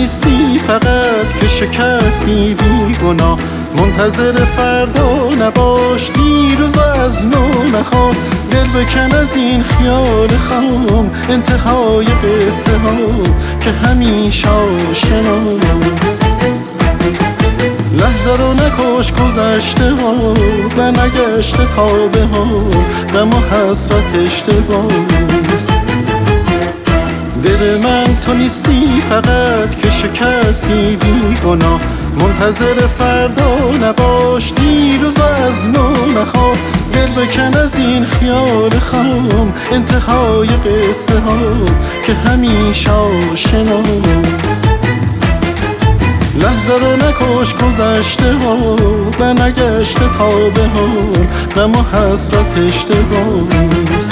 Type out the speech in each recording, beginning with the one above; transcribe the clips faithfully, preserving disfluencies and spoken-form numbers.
نیستی فقط که شکستی بی گناه. منتظر فردا نباش، دیروز از نو نخواه. دل بکن از این خیال خام، انتهای قصه ها که همیشه آشناست. لحظه رو نکش، گذشته ها و نگشته تا به حال، غم و حسرت اشتباهست. دل من تو نیستی فقط که شکستی بی گناه. منتظر فردا نباش، دیروز از نو نخواه. دل بکن از این خیال خام، انتهای قصه ها که همیشه آشناست. لحظه رو نکش، گذشته ها و نگشته تا به حال، غم و حسرت اشتباهست.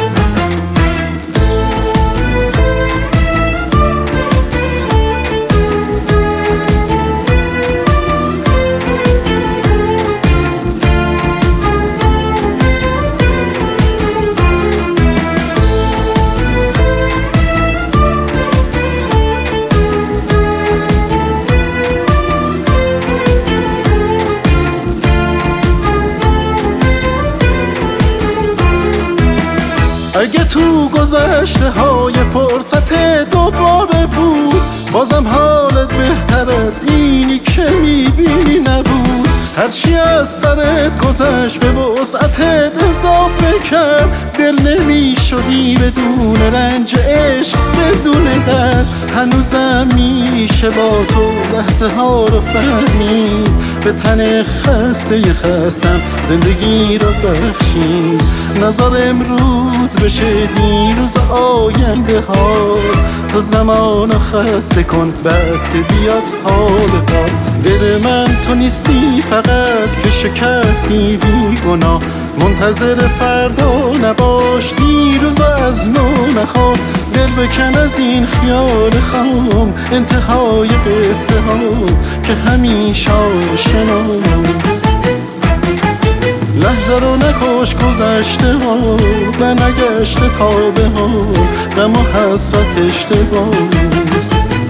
اگه تو گذشته های فرصت دوباره بود، بازم حالت بهتر از اینی که میبینی نبود. هرچی از سرت گذشت به وسعتت اضافه کرد، دل نمیشدی بدون رنج عشق، بدون درد. هنوزم میشه با تو لحظه ها رو فهمید، به تن خسته خستم زندگی رو بخشید. نظر امروز بشه دیروز آینده ها، تو زمان رو خسته کن بس که بیاد حال هات. دل من تو نیستی فقط که شکستی بی گناه. منتظر فردا نباش، دیروز از نو نخواه. دل بکن از این خیال خام، انتهای قصه ها که همیشه آشناست. لحظه رو نکش، گذشته ها و نگشته تا به حال، غم و حسرت اشتباهست.